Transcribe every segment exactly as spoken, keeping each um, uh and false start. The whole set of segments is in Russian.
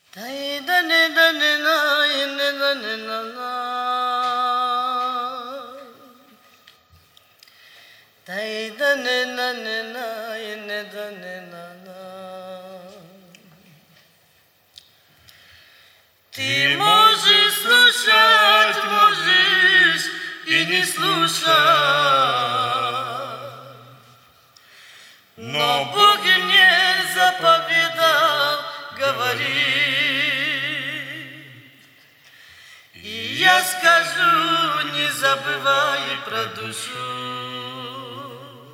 Дай да не да не на и не да не на на. Дай да не на не на и не да не на на. Ты можешь слушать, можешь и не слушать, но Бог не заповедал говорить. И я скажу, не забывай про душу.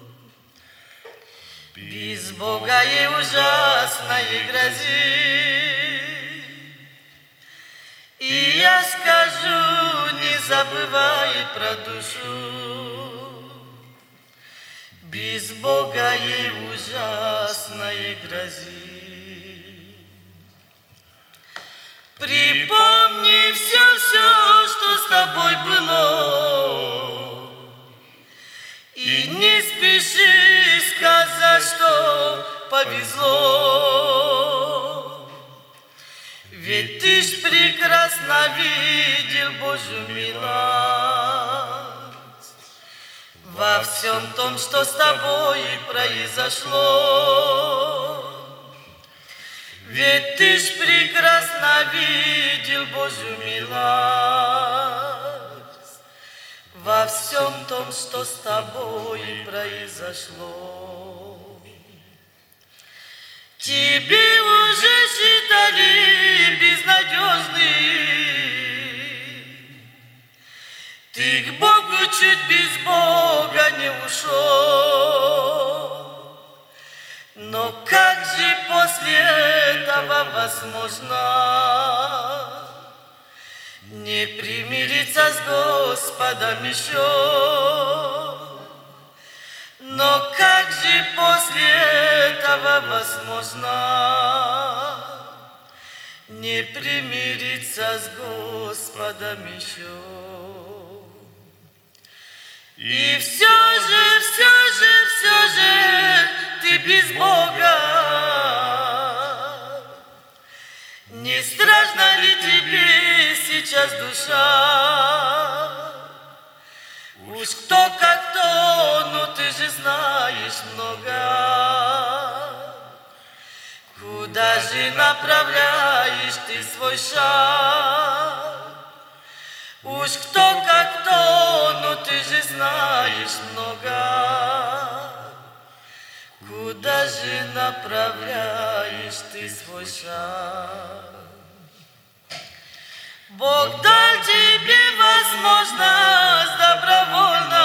Без Бога и ужасно и грозит. И я скажу, не забывай про душу. Без Бога и ужасно и грозит. Припомни все, все, что с тобой было, и не спеши сказать, что повезло. Ведь ты ж прекрасно видел Божью милость во всем том, что с тобой произошло. Ведь ты ж прекрасно видел Божью милость во всем том, что с тобой произошло. Тебе уже считали безнадежным, ты к Богу чуть без Бога не ушел. Но как же после этого возможно не примириться с Господом еще? Но как же после этого возможно не примириться с Господом еще? И все же, все же, все же ты без Бога. Не страшно ли тебе сейчас душа? Уж кто как кто, но ты же знаешь много. Куда же направляешь ты свой шаг? Уж кто как кто, но ты же знаешь много. Куда же направляешь ты свой шаг? Бог дал тебе возможность добровольно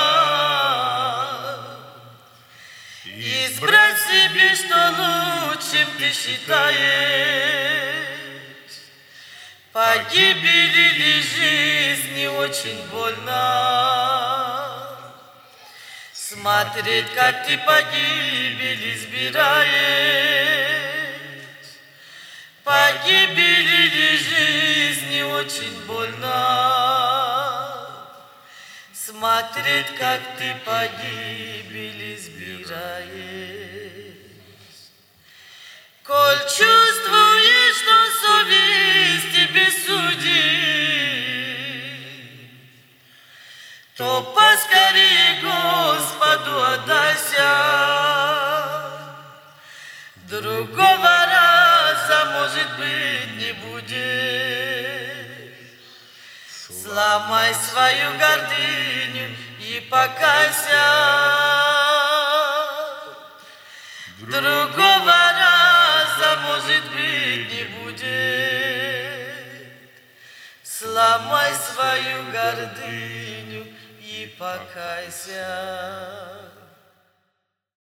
избрать себе, что лучшим ты считаешь. Погибели ли жизни очень больно смотреть, как ты погибель избираешь. Погибели ли жизни очень больно смотреть, как ты погибель избираешь. Коль чувствуешь, что совесть тебе судит, то поскорее Господу отдайся. Другого раза, может быть, не будет. Сломай свою гордыню и покайся. Другого раза, может быть, не будет. Сломай свою гордыню и покайся.